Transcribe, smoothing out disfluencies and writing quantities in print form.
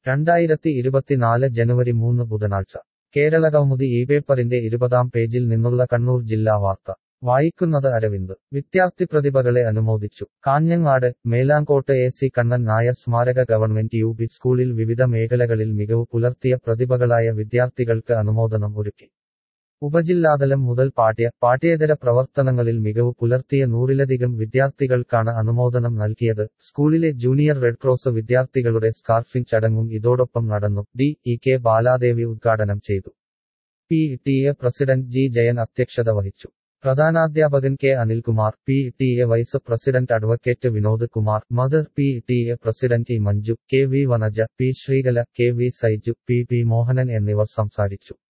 2024 ജനുവരി 3 ബുധനാഴ്ച കേരളകൗമുദി ഈ പേപ്പറിന്റെ 20-ാം പേജിൽ നിന്നുള്ള കണ്ണൂർ ജില്ലാ വാർത്ത വായിക്കുന്നത് അരവിന്ദ് വിദ്യാർത്ഥി പ്രതിഭകളെ അനുമോദിച്ചു കാഞ്ഞങ്ങാട് മേലാങ്കോട്ട് എ.സി. കണ്ണൻ നായർ സ്മാരക ഗവൺമെന്റ് യു.പി. സ്കൂളിൽ വിവിധ മേഖലകളിൽ മികവ് പുലർത്തിയ പ്രതിഭകളായ വിദ്യാർത്ഥികൾക്ക് അനുമോദനം ഒരുക്കി ഉപജില്ലാതലം മുതൽ പാഠ്യേതര പ്രവർത്തനങ്ങളിൽ മികവ് പുലർത്തിയ 100-ലധികം വിദ്യാർത്ഥികൾക്കാണ് അനുമോദനം നൽകിയത് സ്കൂളിലെ ജൂനിയർ റെഡ് ക്രോസ് വിദ്യാർത്ഥികളുടെ സ്കാർഫിംഗ് ചടങ്ങും ഇതോടൊപ്പം നടന്നു കെ ബാലാദേവി ഉദ്ഘാടനം ചെയ്തു പി.ടി.എ. President G. ജയൻ അധ്യക്ഷത വഹിച്ചു പ്രധാനാധ്യാപകൻ K. Anilkumar PTA. Vice president advocate Vinod Kumar mother PTA. President E. Manju K. V. Vanaja P. Sreekala K. V. Saiju P. Mohanan എന്നിവർ സംസാരിച്ചു